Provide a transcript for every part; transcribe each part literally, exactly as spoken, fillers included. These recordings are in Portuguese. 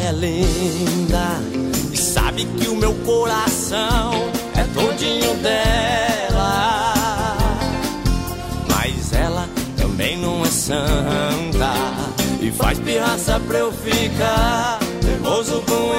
é linda e sabe que o meu coração é todinho dela. Mas ela também não é santa e faz pirraça pra eu ficar nervoso com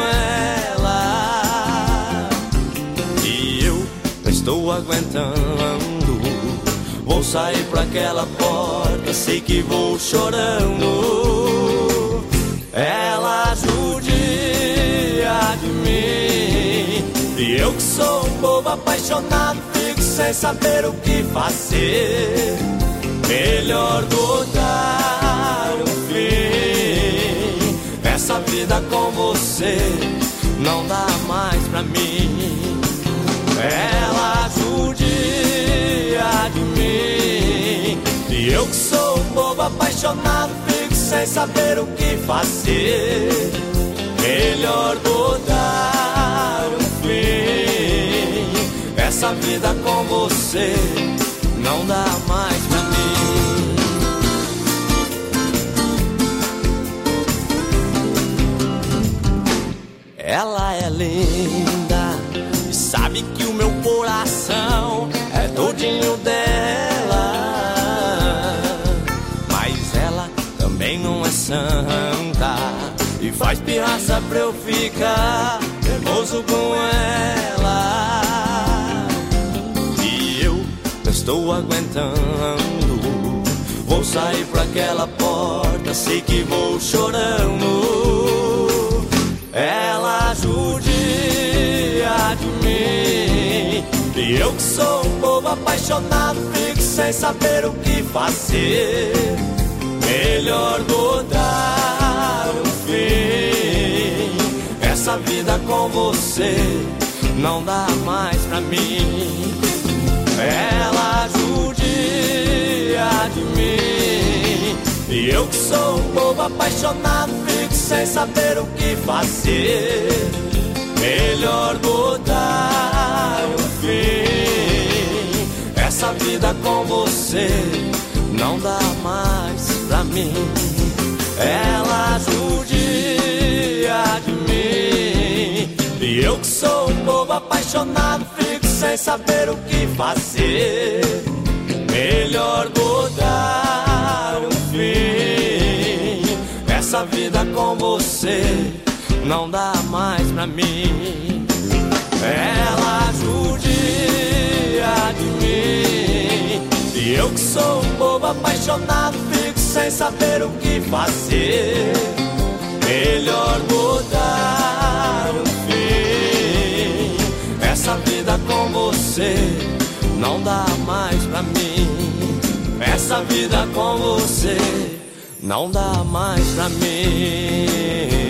ela. E eu não estou aguentando, vou sair pra aquela porta, sei que vou chorando. Ela judia de mim e eu que sou um bobo apaixonado, fico sem saber o que fazer. Melhor botar um fim, essa vida com você não dá mais pra mim. Ela judia de mim e eu que sou um bobo apaixonado, fico sem saber o que fazer. Melhor botar um fim, essa vida com você não dá mais pra mim. Ela é linda e sabe que o meu coração é todinho dela. Mas ela também não é santa e faz pirraça pra eu ficar nervoso com ela. E eu não estou aguentando, vou sair pra aquela porta, sei que vou chorando. Ela judia de mim e eu que sou um bobo apaixonado, fico sem saber o que fazer. Melhor botar um fim, essa vida com você não dá mais pra mim. Ela judia de mim e eu que sou um bobo apaixonado, fico sem saber o que fazer. Melhor botar um fim, essa vida com você não dá mais pra mim. Ela judia de mim e eu que sou um bobo apaixonado, fico sem saber o que fazer. Melhor botar um fim, essa vida com você não dá mais pra mim. Ela judia de mim e eu que sou um bobo apaixonado, fico sem saber o que fazer. Melhor botar um fim, essa vida com você não dá mais pra mim. Essa vida com você não dá mais pra mim.